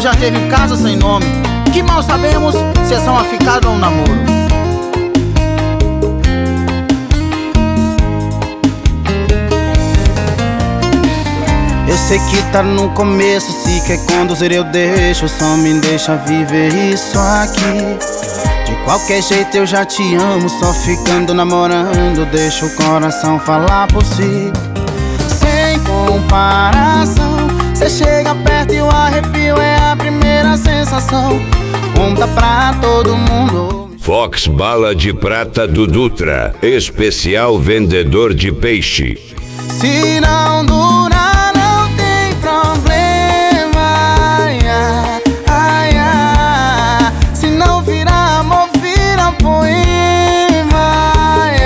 já teve um caso sem nome, que mal sabemos se é só uma ficada ou um namoro. Eu sei que tá no começo, se quer conduzir eu deixo, só me deixa viver isso aqui. De qualquer jeito eu já te amo, só ficando namorando, deixa o coração falar por si. Sem comparação, cê chega perto e o arrepio é a primeira sensação. Conta pra todo mundo. Fox Bala de Prata do Dutra, especial vendedor de peixe. Se não durar, não tem problema. Ai, ai. Se não virar amor, vira poema.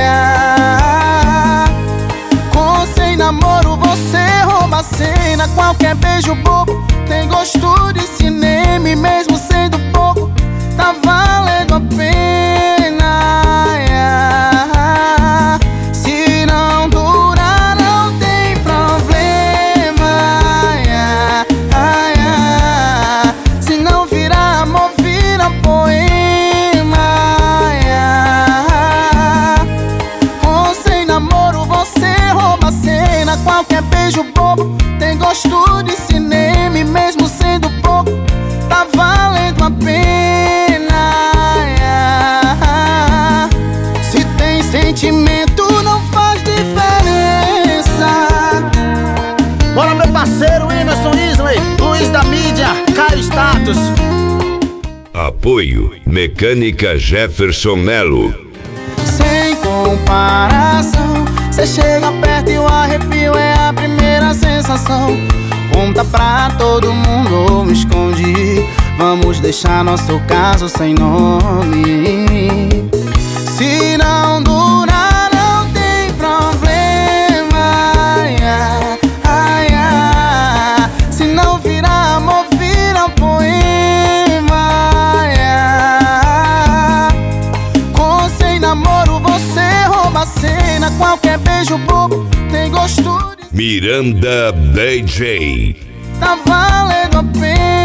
Ai. Com sem namoro você rouba a cena. Qualquer beijo bobo tem gosto de cinema. E mesmo sendo pouco, tá valendo a pena. Se não durar, não tem problema. Se não virar amor, vira poema. Com sem namoro você rouba a cena. Qualquer beijo bobo tem gosto de cinema. E mesmo sendo pouco, tá valendo a pena. Se tem sentimento, não faz diferença. Bora, meu parceiro Emerson Isley, Luiz da Mídia, Caio Status. Apoio Mecânica Jefferson Melo. Sem comparação, cê chega perto e o arrepio é a primeira sensação. Conta pra todo mundo ou me esconde, vamos deixar nosso caso sem nome. Se não durar, não tem problema. Ai, ai. Se não virar amor, vira poema. Ai. Com sem namoro você rouba a cena. Qualquer beijo bobo tem gosto de Miranda DJ. tá valendo a pena.